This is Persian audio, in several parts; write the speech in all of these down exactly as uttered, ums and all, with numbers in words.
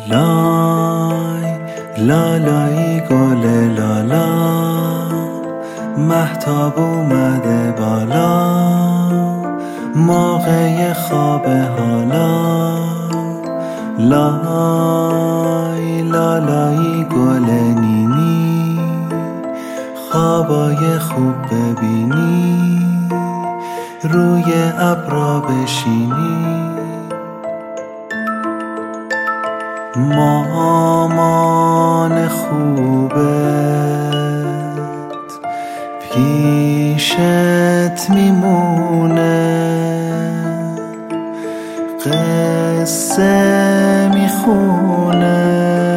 لای لالایی گل لالا، مهتاب اومده بالا، موقع خواب حالا. لای لالایی گل نینی، خوابای خوب ببینی، روی ابرا بشینی. مامان خوبت پیشت میمونه، قصه میخونه،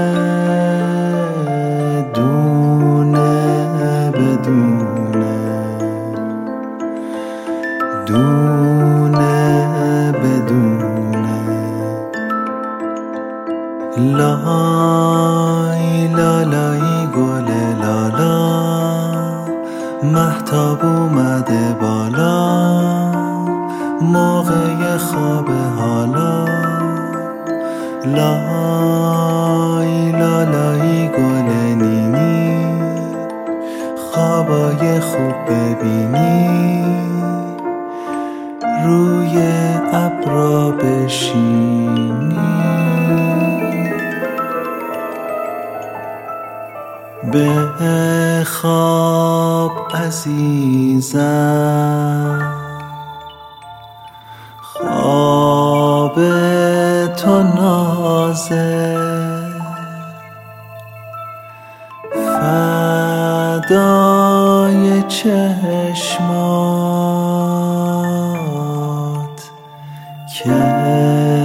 دونه بدونه، دونه بدونه. لای لالایی گل لالا، مهتاب اومده بالا، موقع خواب حالا. لای لالایی گل نینی، خوابای خوب ببینی، روی ابرا بشینی. بخواب عزیزم، خواب تو نازه، فدای چشمات که